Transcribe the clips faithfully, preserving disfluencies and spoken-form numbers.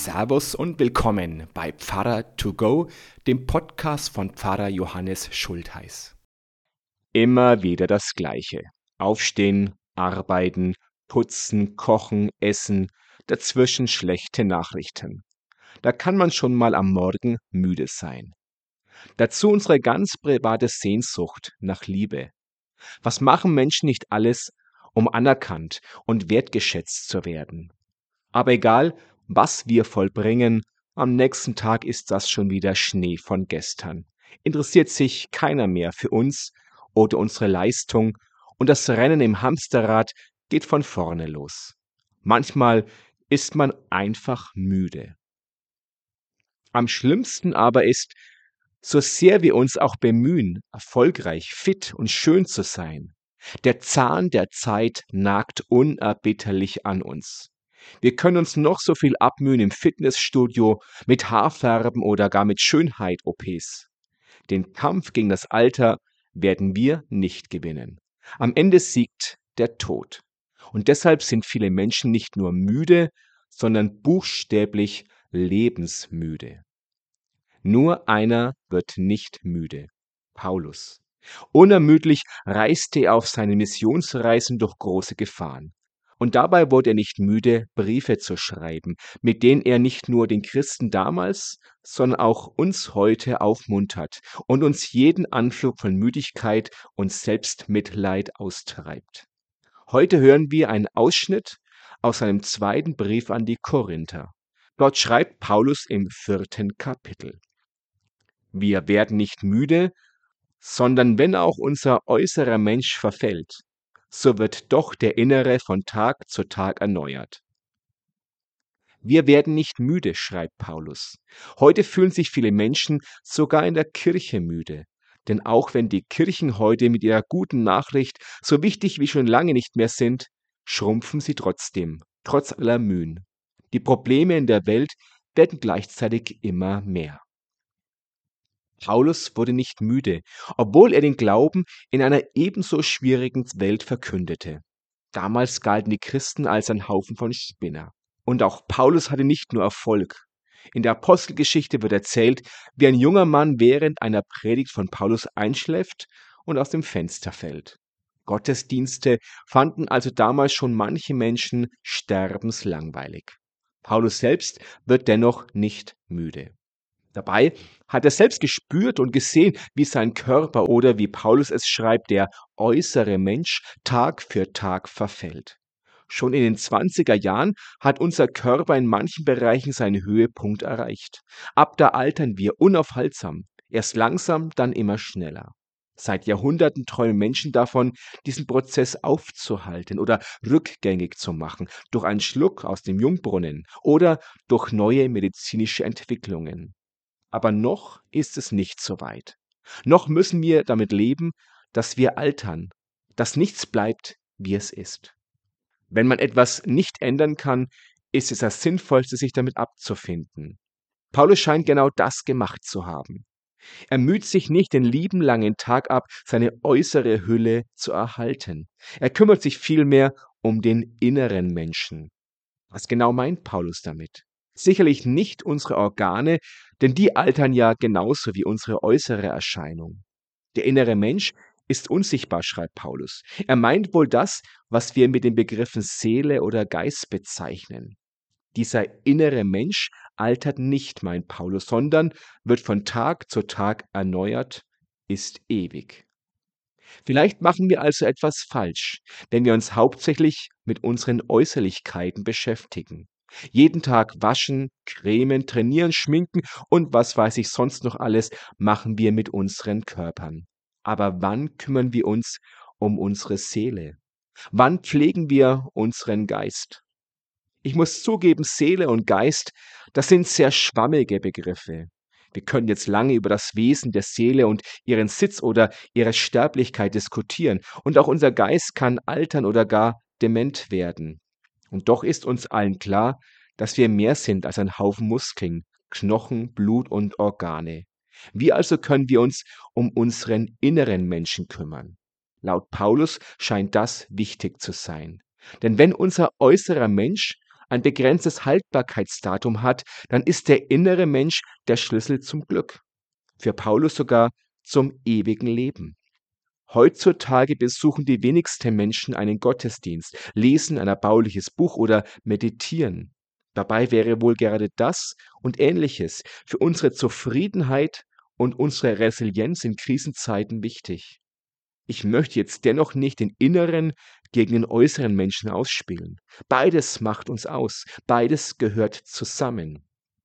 Servus und willkommen bei Pfarrer to go, dem Podcast von Pfarrer Johannes Schultheiß. Immer wieder das Gleiche. Aufstehen, arbeiten, putzen, kochen, essen, dazwischen schlechte Nachrichten. Da kann man schon mal am Morgen müde sein. Dazu unsere ganz private Sehnsucht nach Liebe. Was machen Menschen nicht alles, um anerkannt und wertgeschätzt zu werden? Aber egal, was wir vollbringen, am nächsten Tag ist das schon wieder Schnee von gestern. Interessiert sich keiner mehr für uns oder unsere Leistung und das Rennen im Hamsterrad geht von vorne los. Manchmal ist man einfach müde. Am schlimmsten aber ist, so sehr wir uns auch bemühen, erfolgreich, fit und schön zu sein, der Zahn der Zeit nagt unerbitterlich an uns. Wir können uns noch so viel abmühen im Fitnessstudio, mit Haarfärben oder gar mit Schönheit-O Ps. Den Kampf gegen das Alter werden wir nicht gewinnen. Am Ende siegt der Tod. Und deshalb sind viele Menschen nicht nur müde, sondern buchstäblich lebensmüde. Nur einer wird nicht müde: Paulus. Unermüdlich reiste er auf seinen Missionsreisen durch große Gefahren. Und dabei wurde er nicht müde, Briefe zu schreiben, mit denen er nicht nur den Christen damals, sondern auch uns heute aufmuntert und uns jeden Anflug von Müdigkeit und Selbstmitleid austreibt. Heute hören wir einen Ausschnitt aus seinem zweiten Brief an die Korinther. Dort schreibt Paulus im vierten Kapitel: Wir werden nicht müde, sondern wenn auch unser äußerer Mensch verfällt, so wird doch der innere von Tag zu Tag erneuert. Wir werden nicht müde, schreibt Paulus. Heute fühlen sich viele Menschen sogar in der Kirche müde. Denn auch wenn die Kirchen heute mit ihrer guten Nachricht so wichtig wie schon lange nicht mehr sind, schrumpfen sie trotzdem, trotz aller Mühen. Die Probleme in der Welt werden gleichzeitig immer mehr. Paulus wurde nicht müde, obwohl er den Glauben in einer ebenso schwierigen Welt verkündete. Damals galten die Christen als ein Haufen von Spinner. Und auch Paulus hatte nicht nur Erfolg. In der Apostelgeschichte wird erzählt, wie ein junger Mann während einer Predigt von Paulus einschläft und aus dem Fenster fällt. Gottesdienste fanden also damals schon manche Menschen sterbenslangweilig. Paulus selbst wird dennoch nicht müde. Dabei hat er selbst gespürt und gesehen, wie sein Körper oder wie Paulus es schreibt, der äußere Mensch Tag für Tag verfällt. Schon in den zwanziger Jahren hat unser Körper in manchen Bereichen seinen Höhepunkt erreicht. Ab da altern wir unaufhaltsam, erst langsam, dann immer schneller. Seit Jahrhunderten träumen Menschen davon, diesen Prozess aufzuhalten oder rückgängig zu machen, durch einen Schluck aus dem Jungbrunnen oder durch neue medizinische Entwicklungen. Aber noch ist es nicht so weit. Noch müssen wir damit leben, dass wir altern, dass nichts bleibt, wie es ist. Wenn man etwas nicht ändern kann, ist es das Sinnvollste, sich damit abzufinden. Paulus scheint genau das gemacht zu haben. Er müht sich nicht den lieben langen Tag ab, seine äußere Hülle zu erhalten. Er kümmert sich vielmehr um den inneren Menschen. Was genau meint Paulus damit? Sicherlich nicht unsere Organe, denn die altern ja genauso wie unsere äußere Erscheinung. Der innere Mensch ist unsichtbar, schreibt Paulus. Er meint wohl das, was wir mit den Begriffen Seele oder Geist bezeichnen. Dieser innere Mensch altert nicht, meint Paulus, sondern wird von Tag zu Tag erneuert, ist ewig. Vielleicht machen wir also etwas falsch, wenn wir uns hauptsächlich mit unseren Äußerlichkeiten beschäftigen. Jeden Tag waschen, cremen, trainieren, schminken und was weiß ich sonst noch alles machen wir mit unseren Körpern. Aber wann kümmern wir uns um unsere Seele? Wann pflegen wir unseren Geist? Ich muss zugeben, Seele und Geist, das sind sehr schwammige Begriffe. Wir können jetzt lange über das Wesen der Seele und ihren Sitz oder ihre Sterblichkeit diskutieren. Und auch unser Geist kann altern oder gar dement werden. Und doch ist uns allen klar, dass wir mehr sind als ein Haufen Muskeln, Knochen, Blut und Organe. Wie also können wir uns um unseren inneren Menschen kümmern? Laut Paulus scheint das wichtig zu sein. Denn wenn unser äußerer Mensch ein begrenztes Haltbarkeitsdatum hat, dann ist der innere Mensch der Schlüssel zum Glück. Für Paulus sogar zum ewigen Leben. Heutzutage besuchen die wenigsten Menschen einen Gottesdienst, lesen ein erbauliches Buch oder meditieren. Dabei wäre wohl gerade das und Ähnliches für unsere Zufriedenheit und unsere Resilienz in Krisenzeiten wichtig. Ich möchte jetzt dennoch nicht den inneren gegen den äußeren Menschen ausspielen. Beides macht uns aus, beides gehört zusammen.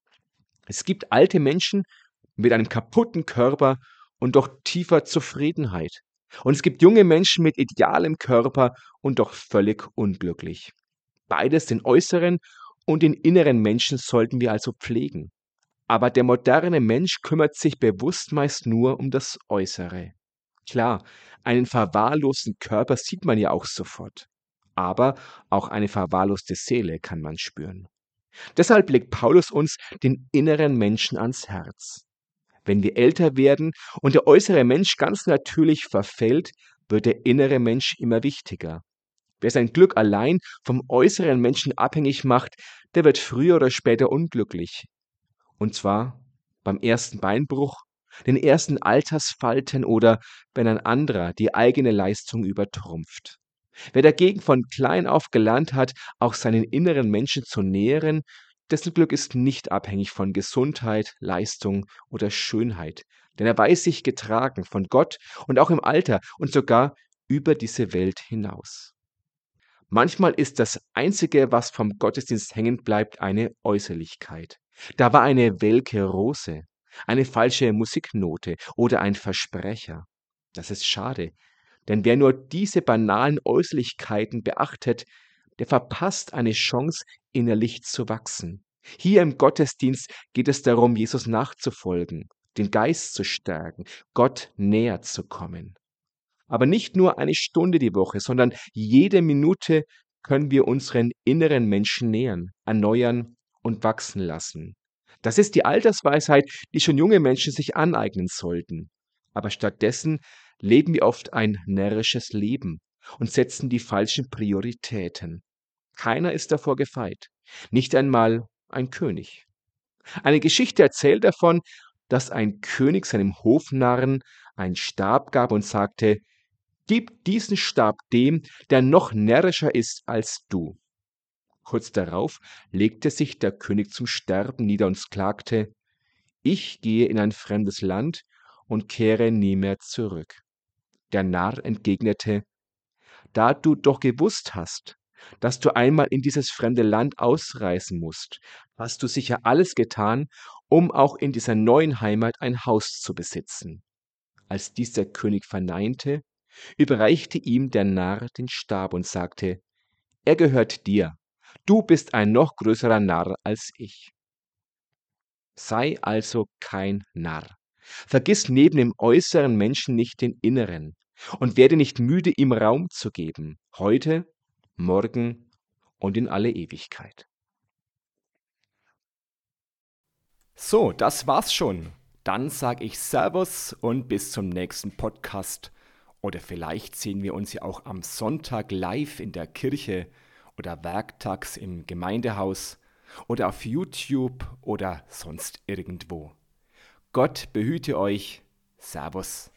Es gibt alte Menschen mit einem kaputten Körper und doch tiefer Zufriedenheit. Und es gibt junge Menschen mit idealem Körper und doch völlig unglücklich. Beides, den äußeren und den inneren Menschen, sollten wir also pflegen. Aber der moderne Mensch kümmert sich bewusst meist nur um das Äußere. Klar, einen verwahrlosten Körper sieht man ja auch sofort. Aber auch eine verwahrloste Seele kann man spüren. Deshalb legt Paulus uns den inneren Menschen ans Herz. Wenn wir älter werden und der äußere Mensch ganz natürlich verfällt, wird der innere Mensch immer wichtiger. Wer sein Glück allein vom äußeren Menschen abhängig macht, der wird früher oder später unglücklich. Und zwar beim ersten Beinbruch, den ersten Altersfalten oder wenn ein anderer die eigene Leistung übertrumpft. Wer dagegen von klein auf gelernt hat, auch seinen inneren Menschen zu nähren, dessen Glück ist nicht abhängig von Gesundheit, Leistung oder Schönheit, denn er weiß sich getragen von Gott und auch im Alter und sogar über diese Welt hinaus. Manchmal ist das Einzige, was vom Gottesdienst hängen bleibt, eine Äußerlichkeit. Da war eine welke Rose, eine falsche Musiknote oder ein Versprecher. Das ist schade, denn wer nur diese banalen Äußerlichkeiten beachtet, der verpasst eine Chance, innerlich zu wachsen. Hier im Gottesdienst geht es darum, Jesus nachzufolgen, den Geist zu stärken, Gott näher zu kommen. Aber nicht nur eine Stunde die Woche, sondern jede Minute können wir unseren inneren Menschen nähern, erneuern und wachsen lassen. Das ist die Altersweisheit, die schon junge Menschen sich aneignen sollten. Aber stattdessen leben wir oft ein närrisches Leben und setzen die falschen Prioritäten. Keiner ist davor gefeit, nicht einmal ein König. Eine Geschichte erzählt davon, dass ein König seinem Hofnarren einen Stab gab und sagte: Gib diesen Stab dem, der noch närrischer ist als du. Kurz darauf legte sich der König zum Sterben nieder und klagte: Ich gehe in ein fremdes Land und kehre nie mehr zurück. Der Narr entgegnete: Da du doch gewusst hast, dass du einmal in dieses fremde Land ausreisen musst, hast du sicher alles getan, um auch in dieser neuen Heimat ein Haus zu besitzen. Als dies der König verneinte, überreichte ihm der Narr den Stab und sagte: Er gehört dir. Du bist ein noch größerer Narr als ich. Sei also kein Narr. Vergiss neben dem äußeren Menschen nicht den inneren und werde nicht müde, ihm Raum zu geben, heute, morgen und in alle Ewigkeit. So, das war's schon. Dann sage ich Servus und bis zum nächsten Podcast. Oder vielleicht sehen wir uns ja auch am Sonntag live in der Kirche oder werktags im Gemeindehaus oder auf YouTube oder sonst irgendwo. Gott behüte euch. Servus.